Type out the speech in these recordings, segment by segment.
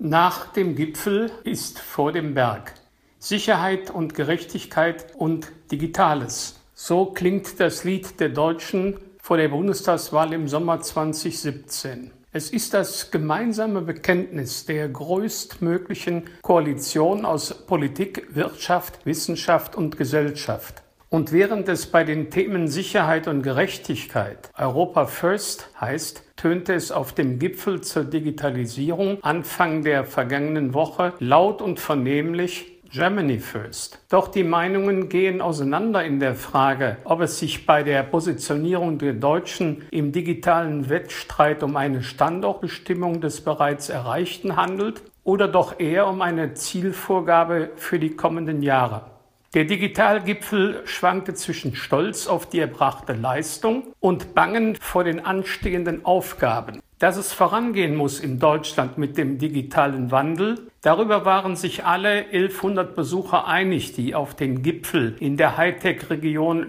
Nach dem Gipfel ist vor dem Berg. Sicherheit und Gerechtigkeit und Digitales. So klingt das Lied der Deutschen vor der Bundestagswahl im Sommer 2017. Es ist das gemeinsame Bekenntnis der größtmöglichen Koalition aus Politik, Wirtschaft, Wissenschaft und Gesellschaft. Und während es bei den Themen Sicherheit und Gerechtigkeit Europa First heißt, tönte es auf dem Gipfel zur Digitalisierung Anfang der vergangenen Woche laut und vernehmlich Germany First. Doch die Meinungen gehen auseinander in der Frage, ob es sich bei der Positionierung der Deutschen im digitalen Wettstreit um eine Standortbestimmung des bereits Erreichten handelt oder doch eher um eine Zielvorgabe für die kommenden Jahre. Der Digitalgipfel schwankte zwischen Stolz auf die erbrachte Leistung und Bangen vor den anstehenden Aufgaben. Dass es vorangehen muss in Deutschland mit dem digitalen Wandel, darüber waren sich alle 1100 Besucher einig, die auf den Gipfel in der Hightech-Region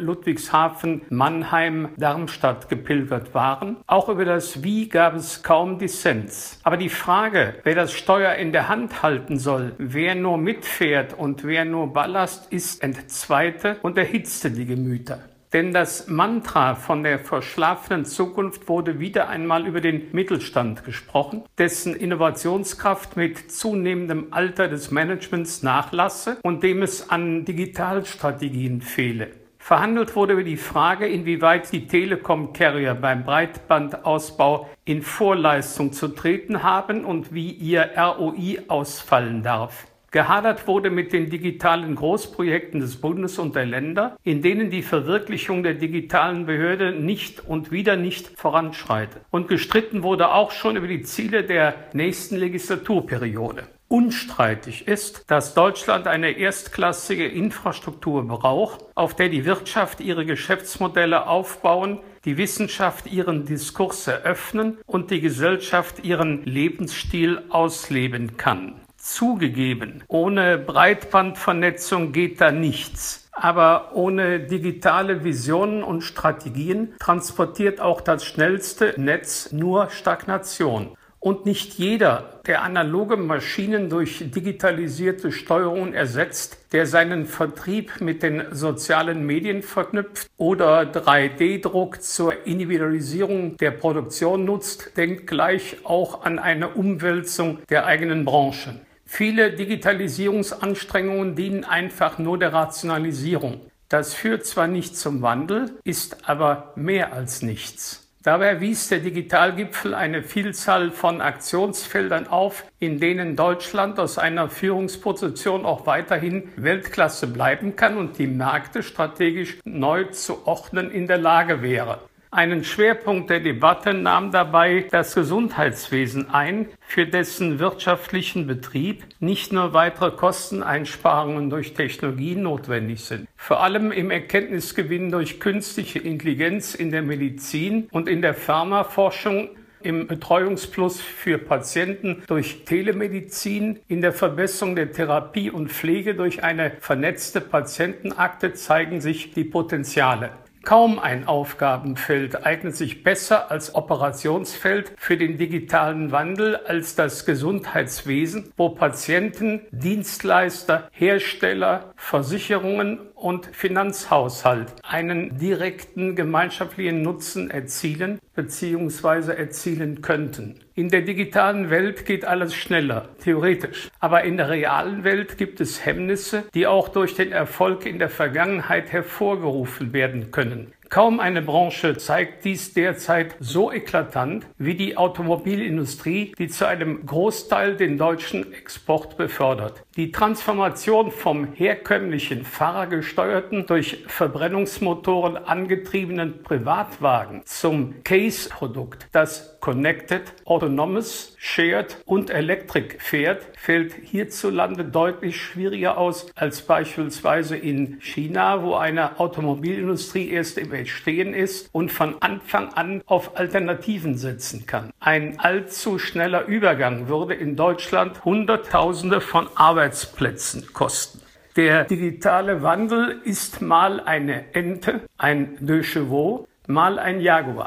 Ludwigshafen-Mannheim-Darmstadt gepilgert waren. Auch über das Wie gab es kaum Dissens. Aber die Frage, wer das Steuer in der Hand halten soll, wer nur mitfährt und wer nur Ballast, ist entzweite und erhitzte die Gemüter. Denn das Mantra von der verschlafenen Zukunft wurde wieder einmal über den Mittelstand gesprochen, dessen Innovationskraft mit zunehmendem Alter des Managements nachlasse und dem es an Digitalstrategien fehle. Verhandelt wurde über die Frage, inwieweit die Telekom-Carrier beim Breitbandausbau in Vorleistung zu treten haben und wie ihr ROI ausfallen darf. Gehadert wurde mit den digitalen Großprojekten des Bundes und der Länder, in denen die Verwirklichung der digitalen Behörde nicht und wieder nicht voranschreitet. Und gestritten wurde auch schon über die Ziele der nächsten Legislaturperiode. Unstreitig ist, dass Deutschland eine erstklassige Infrastruktur braucht, auf der die Wirtschaft ihre Geschäftsmodelle aufbauen, die Wissenschaft ihren Diskurs eröffnen und die Gesellschaft ihren Lebensstil ausleben kann. Zugegeben, ohne Breitbandvernetzung geht da nichts. Aber ohne digitale Visionen und Strategien transportiert auch das schnellste Netz nur Stagnation. Und nicht jeder, der analoge Maschinen durch digitalisierte Steuerung ersetzt, der seinen Vertrieb mit den sozialen Medien verknüpft oder 3D-Druck zur Individualisierung der Produktion nutzt, denkt gleich auch an eine Umwälzung der eigenen Branche. Viele Digitalisierungsanstrengungen dienen einfach nur der Rationalisierung. Das führt zwar nicht zum Wandel, ist aber mehr als nichts. Dabei wies der Digitalgipfel eine Vielzahl von Aktionsfeldern auf, in denen Deutschland aus einer Führungsposition auch weiterhin Weltklasse bleiben kann und die Märkte strategisch neu zu ordnen in der Lage wäre. Einen Schwerpunkt der Debatte nahm dabei das Gesundheitswesen ein, für dessen wirtschaftlichen Betrieb nicht nur weitere Kosteneinsparungen durch Technologien notwendig sind. Vor allem im Erkenntnisgewinn durch künstliche Intelligenz in der Medizin und in der Pharmaforschung, im Betreuungsplus für Patienten durch Telemedizin, in der Verbesserung der Therapie und Pflege durch eine vernetzte Patientenakte zeigen sich die Potenziale. Kaum ein Aufgabenfeld eignet sich besser als Operationsfeld für den digitalen Wandel als das Gesundheitswesen, wo Patienten, Dienstleister, Hersteller, Versicherungen und Finanzhaushalt einen direkten gemeinschaftlichen Nutzen erzielen bzw. erzielen könnten. In der digitalen Welt geht alles schneller, theoretisch. Aber in der realen Welt gibt es Hemmnisse, die auch durch den Erfolg in der Vergangenheit hervorgerufen werden können. Kaum eine Branche zeigt dies derzeit so eklatant wie die Automobilindustrie, die zu einem Großteil den deutschen Export befördert. Die Transformation vom herkömmlichen fahrergesteuerten, durch Verbrennungsmotoren angetriebenen Privatwagen zum Case-Produkt, das Connected, Autonomous, Shared und Electric fährt, fällt hierzulande deutlich schwieriger aus als beispielsweise in China, wo eine Automobilindustrie erst im Entstehen ist und von Anfang an auf Alternativen setzen kann. Ein allzu schneller Übergang würde in Deutschland Hunderttausende von Arbeitsplätzen kosten. Der digitale Wandel ist mal eine Ente, ein Deux Chevaux, mal ein Jaguar.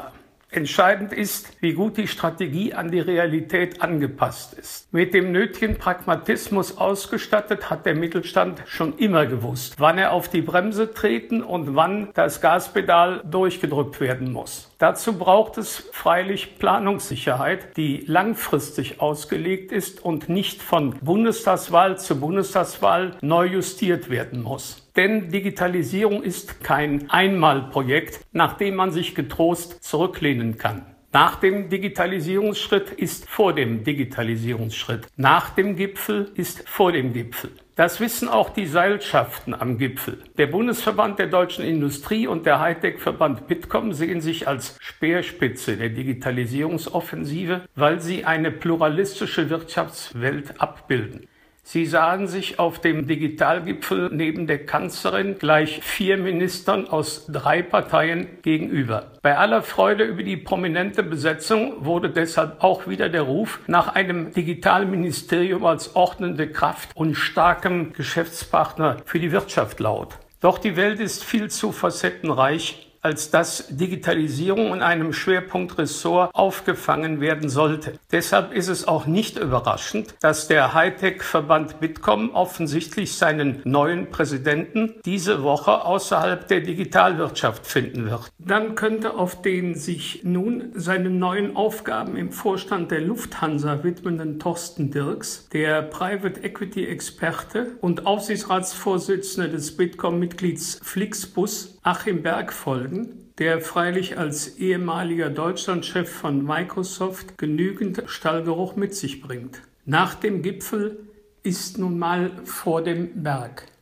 Entscheidend ist, wie gut die Strategie an die Realität angepasst ist. Mit dem nötigen Pragmatismus ausgestattet hat der Mittelstand schon immer gewusst, wann er auf die Bremse treten und wann das Gaspedal durchgedrückt werden muss. Dazu braucht es freilich Planungssicherheit, die langfristig ausgelegt ist und nicht von Bundestagswahl zu Bundestagswahl neu justiert werden muss. Denn Digitalisierung ist kein Einmalprojekt, nach dem man sich getrost zurücklehnen kann. Nach dem Digitalisierungsschritt ist vor dem Digitalisierungsschritt. Nach dem Gipfel ist vor dem Gipfel. Das wissen auch die Seilschaften am Gipfel. Der Bundesverband der deutschen Industrie und der Hightech-Verband Bitkom sehen sich als Speerspitze der Digitalisierungsoffensive, weil sie eine pluralistische Wirtschaftswelt abbilden. Sie sahen sich auf dem Digitalgipfel neben der Kanzlerin gleich 4 Ministern aus 3 Parteien gegenüber. Bei aller Freude über die prominente Besetzung wurde deshalb auch wieder der Ruf nach einem Digitalministerium als ordnende Kraft und starkem Geschäftspartner für die Wirtschaft laut. Doch die Welt ist viel zu facettenreich, als dass Digitalisierung in einem Schwerpunktressort aufgefangen werden sollte. Deshalb ist es auch nicht überraschend, dass der Hightech-Verband Bitkom offensichtlich seinen neuen Präsidenten diese Woche außerhalb der Digitalwirtschaft finden wird. Dann könnte auf den sich nun seinen neuen Aufgaben im Vorstand der Lufthansa widmenden Thorsten Dirks, der Private Equity-Experte und Aufsichtsratsvorsitzende des Bitkom-Mitglieds Flixbus Achim Berg folgen, der freilich als ehemaliger Deutschlandchef von Microsoft genügend Stallgeruch mit sich bringt. Nach dem Gipfel ist nun mal vor dem Berg.